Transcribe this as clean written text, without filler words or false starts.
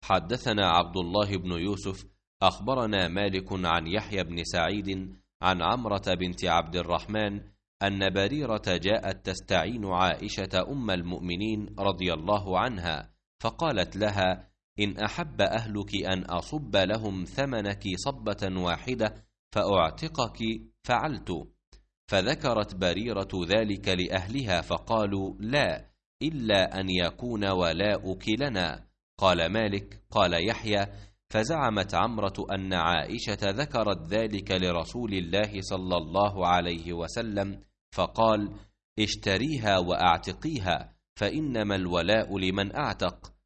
حدثنا عبد الله بن يوسف أخبرنا مالك عن يحيى بن سعيد عن عمرة بنت عبد الرحمن أن بريرة جاءت تستعين عائشة أم المؤمنين رضي الله عنها، فقالت لها: إن أحب أهلك أن أصب لهم ثمنك صبة واحدة فأعتقك فعلت. فذكرت بريرة ذلك لأهلها فقالوا: لا، إلا أن يكون ولاؤك لنا. قال مالك: قال يحيى: فزعمت عمرة أن عائشة ذكرت ذلك لرسول الله صلى الله عليه وسلم، فقال: اشتريها وأعتقيها، فإنما الولاء لمن أعتق،